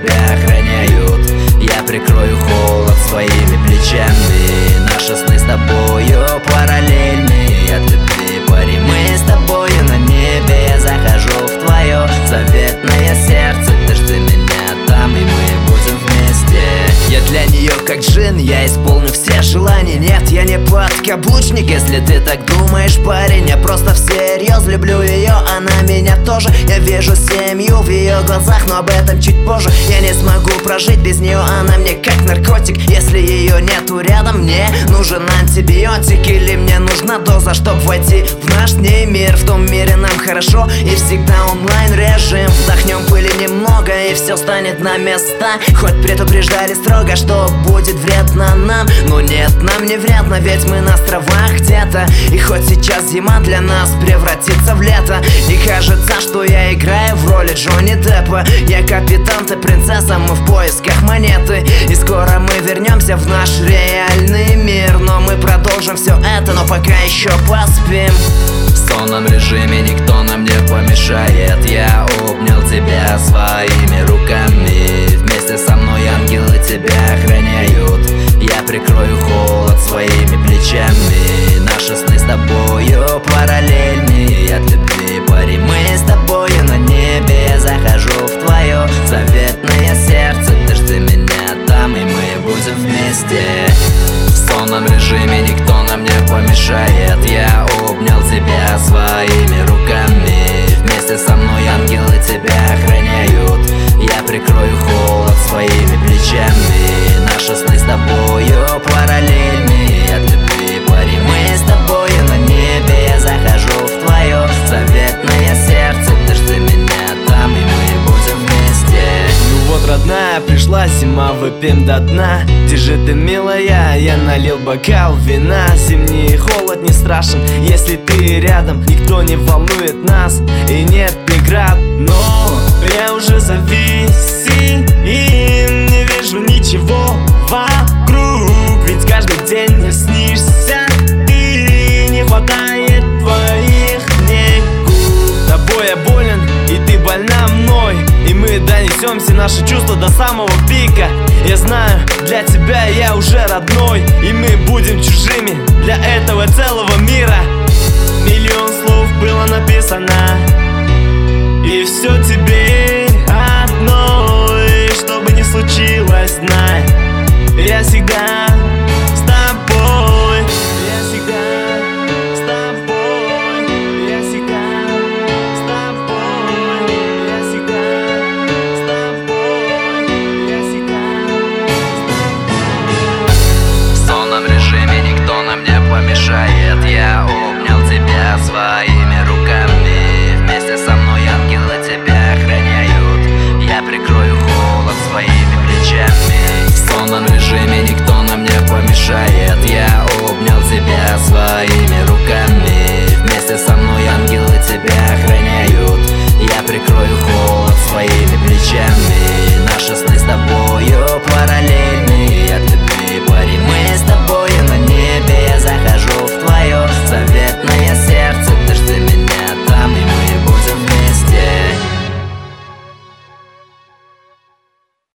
тебя охраняют. Я прикрою холод своими плечами. Наши сны с тобою параллельны. От любви пари мы с тобою на небе. Я захожу в твое заветное сердце. Ты жди меня там, и мы будем вместе. Я для нее как джин, я исполню все желания. Нет, я не подкаблучник, если ты так думаешь, парень. Я просто всерьез люблю ее, она меня тоже. Я вижу семью в ее глазах, но об этом чуть позже. Я не смогу прожить без нее, она мне как наркотик. Если ее нету рядом, мне нужен антибиотик. Или мне нужна доза, чтоб войти в наш с ней мир. В том мире нам хорошо и всегда онлайн режим. Вдохнем пыли немного и все станет на места. Хоть предупреждали строго, что будет вредно нам, но нет, нам не вредно, ведь мы на островах где-то. И хоть сейчас зима для нас превратится в лето, и кажется, что я играю в роли Джонни Деппа. Я капитан, ты принцесса, мы в поисках монеты. И скоро мы вернемся в наш реальный мир. Но мы продолжим все это, но пока еще поспим. В сонном режиме никто нам не помешает. Я обнял тебя своими руками. Вместе со мной ангелы тебя охраняют. Я прикрою холод своими плечами. Наши сны с тобою параллельны. От любви пари мы с тобою на небе. Я захожу в твое заветное сердце. Ты жди меня там, и мы будем вместе. В сонном режиме никто нам не помешает. Я обнял тебя своими руками. Вместе со мной ангелы тебя охраняют. Я прикрою холод своими плечами. Наши сны с тобою параллельны. От любви пари мы с тобою на небе. Я захожу в твое заветное сердце. Ты жди меня там, и мы будем вместе. Ну вот, родная, пришла зима, выпьем до дна. Держи ты, милая, я налил бокал вина. Зимний холод не страшен, если ты рядом. Никто не волнует нас, и нет преград. Но я уже завис и не вижу ничего вокруг. Ведь каждый день мне снишься ты, не хватает твоих дней. Тобой я болен, и ты больна мной. И мы донесем все наши чувства до самого пика. Я знаю, для тебя я уже родной, и мы будем чужими для этого целого мира. Миллион слов было написано, и все тебе одной. Что бы ни случилось, знай, я всегда